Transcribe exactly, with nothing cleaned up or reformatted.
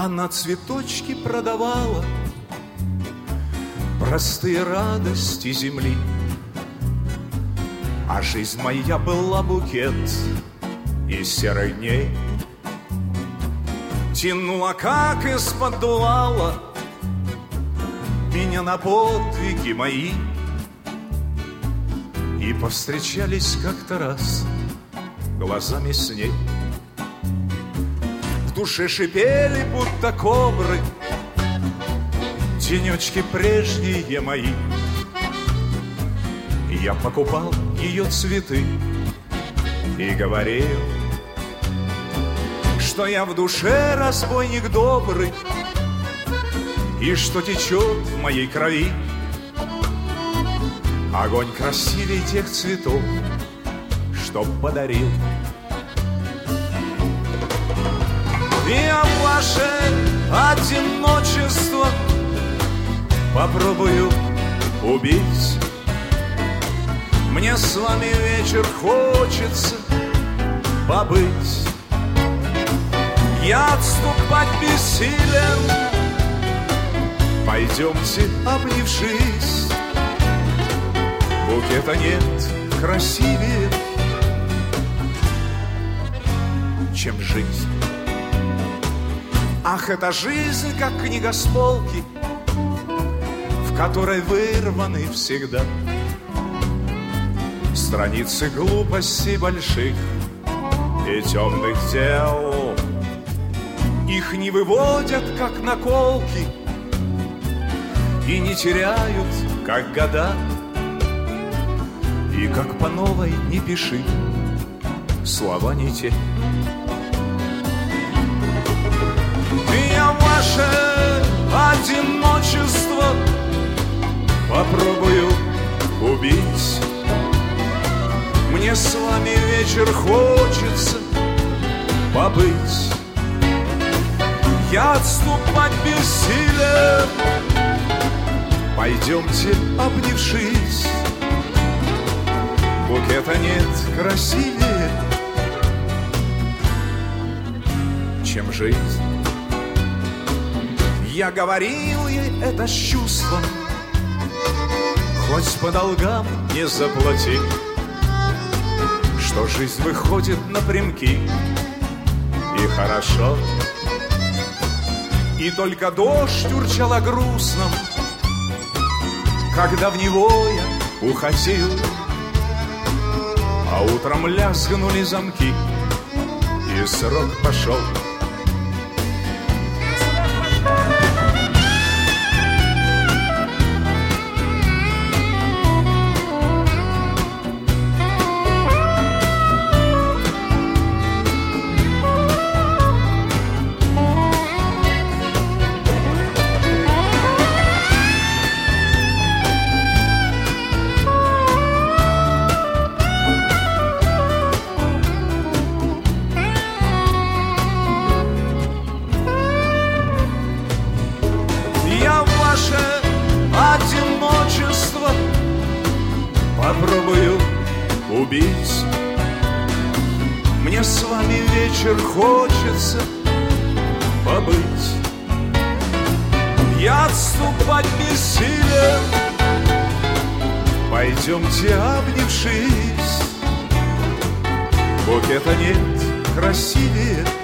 Она цветочки продавала, простые радости земли. А жизнь моя была букет из серых дней. Тянула, как из-под дувала, меня на подвиги мои. И повстречались как-то раз глазами с ней. В душе шипели, будто кобры, тенечки прежние мои. Я покупал ее цветы и говорил, что я в душе разбойник добрый, и что течет в моей крови огонь красивей тех цветов, что подарил. Я ваше одиночество попробую убить. Мне с вами вечер хочется побыть. Я отступать бессилен. Пойдемте, обнявшись. Букета нет красивее, чем жизнь. Ах, эта жизнь, как книга с полки, в которой вырваны всегда страницы глупостей больших и темных дел. Их не выводят, как наколки, и не теряют, как года. И как по новой не пиши, слова не те. Я ваше одиночество попробую убить. Мне с вами вечер хочется побыть. Я отступать бессилен. Пойдемте, обнявшись. Букета нет красивее, чем жизнь. Я говорил ей это с чувством, хоть по долгам не заплати, что жизнь выходит напрямки, и хорошо. И только дождь урчал о грустном, когда в него я уходил. А утром лязгнули замки, и срок пошел. Попробую убить. Мне с вами вечер хочется побыть. Я отступать бессилен. Пойдемте, обнявшись. Букета нет красивее,